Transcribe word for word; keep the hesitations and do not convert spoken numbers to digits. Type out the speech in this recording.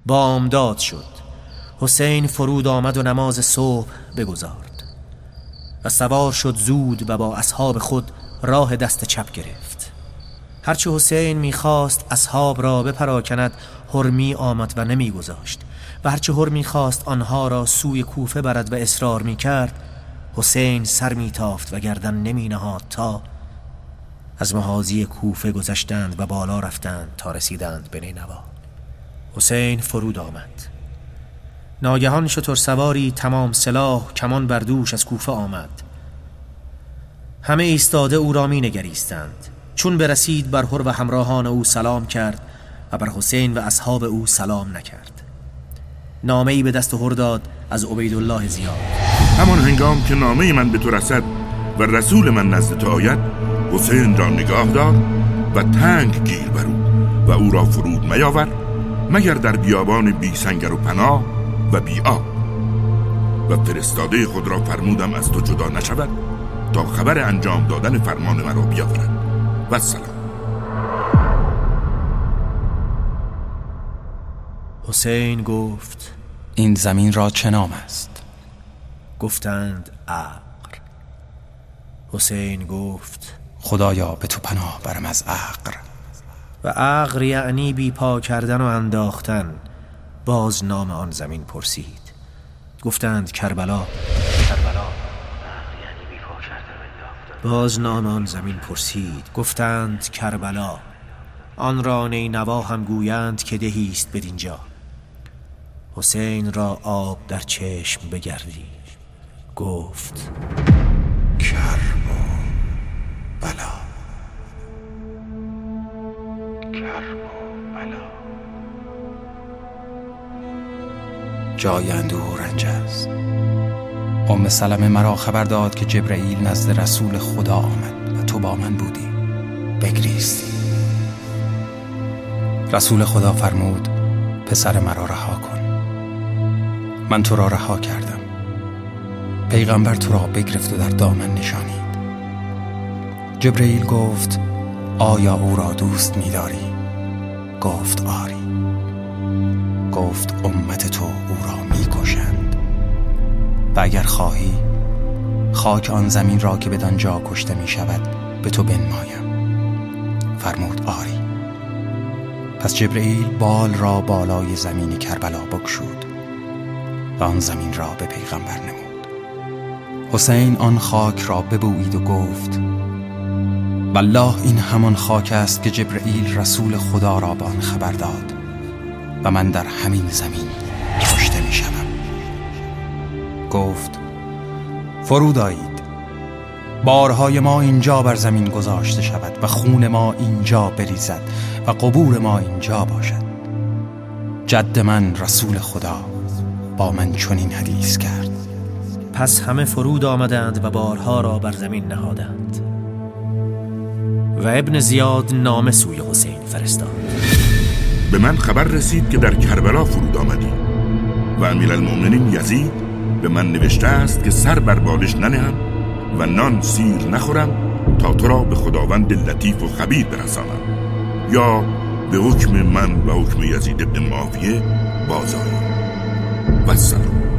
بامداد شد. حسین فرود آمد و نماز صبح بگزارد و سوار شد زود و با اصحاب خود راه دست چپ گرفت. هرچه حسین میخواست اصحاب را بپراکند هرمی آمد و نمیگذاشت و هرچه هرمی خواست آنها را سوی کوفه برد و اصرار میکرد، حسین سر میتافت و گردن نمی نهاد تا از محاذی کوفه گذشتند و بالا رفتند تا رسیدند به نینوا. حسین فرود آمد. ناگهان شتر سواری تمام سلاح کمان بر دوش از کوفه آمد. همه ایستاده او را می نگریستند. چون برسید بر هر و همراهان او سلام کرد و بر حسین و اصحاب او سلام نکرد. نامه‌ای به دست هر داد از عبیدالله زیاد. همان هنگام که نامه من به تو رسد و رسول من نزد تو آید، حسین را نگاه دار و تنگ گیر بر او و او را فرود میاور مگر در بیابان بی سنگر و پناه و بی آب. و فرستاده خود را فرمودم از تو جدا نشود تا خبر انجام دادن فرمان مرا بیاورد. و سلام. حسین گفت این زمین را چه نام است؟ گفتند عقر. حسین گفت خدایا به تو پناه برم از عقر. و عقر یعنی بی پا کردن و انداختن. باز نام آن زمین پرسید. گفتند کربلا. کربلا یعنی بی پا کردن و انداختن. باز نام آن زمین پرسید. گفتند کربلا. آن را نینوا هم گویند که دهی است بدینجا. حسین را آب در چشم بگردید. گفت کرب و بلا. کرب و بلا. جای اندوه و رنج است. ام سلمه مرا خبر داد که جبرئیل نزد رسول خدا آمد و تو با من بودی. بگریستی. رسول خدا فرمود پسر مرا رها کن. من تو را رها کردم. پیغمبر تو را بگرفت و در دامن نشانید. جبرئیل گفت آیا او را دوست می‌داری؟ گفت آری. گفت امت تو او را می‌کشند و اگر خواهی خاک آن زمین را که بدان جا کشته می‌شود به تو بنمایم. فرمود آری. پس جبرئیل بال را بالای زمین کربلا بگشود و آن زمین را به پیغمبر نمود. حسین آن خاک را ببویید و گفت والله این همان خاک است که جبرئیل رسول خدا را به آن خبر داد و من در همین زمین کشته می شدم. گفت فرود آیید. بارهای ما اینجا بر زمین گذاشته شود و خون ما اینجا بریزد و قبور ما اینجا باشد. جد من رسول خدا با من چنین حدیث کرد. پس همه فرود آمدند و بارها را بر زمین نهادند. و ابن زیاد نامه سوی حسین فرستاد. به من خبر رسید که در کربلا فرود آمدی و امیرالمومنین یزید به من نوشته است که سر بر بالش ننهم و نان سیر نخورم تا تو را به خداوند لطیف و خبیر برسانم یا به حکم من و حکم یزید ابن معاویه بازآیی. و سلام.